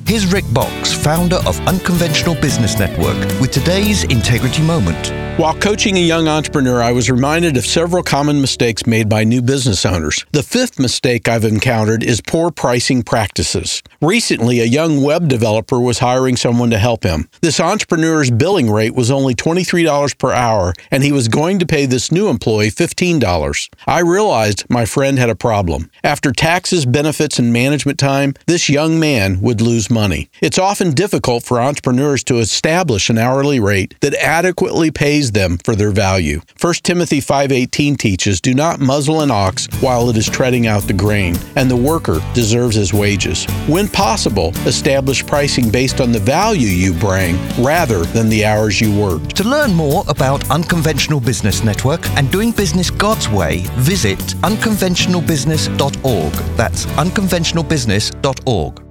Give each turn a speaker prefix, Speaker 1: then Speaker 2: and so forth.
Speaker 1: Here's Rick Box, founder of Unconventional Business Network, with today's Integrity Moment.
Speaker 2: While coaching a young entrepreneur, I was reminded of several common mistakes made by new business owners. The fifth mistake I've encountered is poor pricing practices. Recently, a young web developer was hiring someone to help him. This entrepreneur's billing rate was only $23 per hour, and he was going to pay this new employee $15. I realized my friend had a problem. After taxes, benefits, and management time, this young man would lose money. It's often difficult for entrepreneurs to establish an hourly rate that adequately pays them for their value. 1 Timothy 5:18 teaches, "Do not muzzle an ox while it is treading out the grain, and the worker deserves his wages." When possible, establish pricing based on the value you bring rather than the hours you work.
Speaker 1: To learn more about Unconventional Business Network and doing business God's way, visit unconventionalbusiness.org. That's unconventionalbusiness.org.